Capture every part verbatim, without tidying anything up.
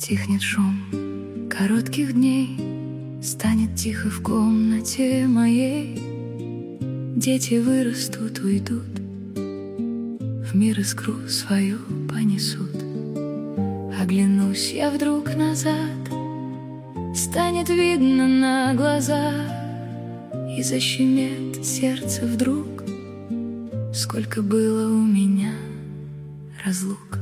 Стихнет шум коротких дней, станет тихо в комнате моей. Дети вырастут, уйдут, в мир искру свою понесут. Оглянусь я вдруг назад, станет видно на глаза, и защемит сердце вдруг, сколько было у меня разлук.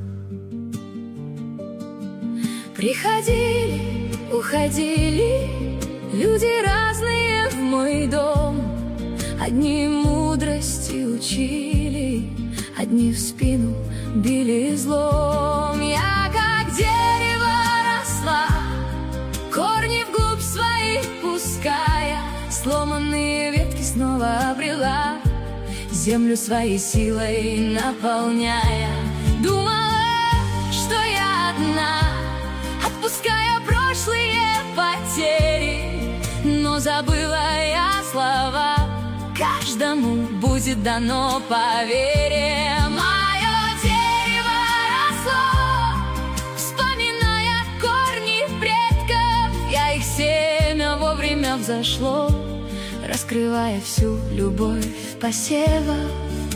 Приходили, уходили люди разные в мой дом. Одни мудрости учили, одни в спину били злом. Я как дерево росла, корни вглубь своих пуская, сломанные ветки снова обрела, землю своей силой наполняя. Думала, что я одна, отпуская прошлые потери, но забыла я слова: каждому будет дано поверие. Мое дерево росло, вспоминая корни предков, я их семя вовремя взошло, раскрывая всю любовь посевов.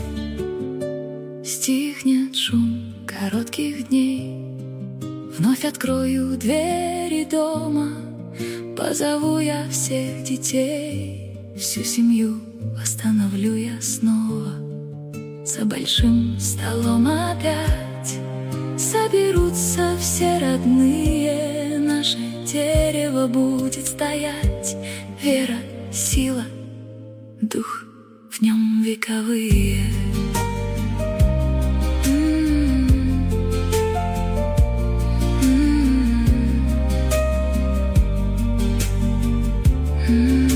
Стихнет шум коротких дней, вновь открою двери дома, позову я всех детей, всю семью восстановлю я снова. За большим столом опять соберутся все родные, наше дерево будет стоять. Вера, сила, дух в нем вековые. Mm-hmm.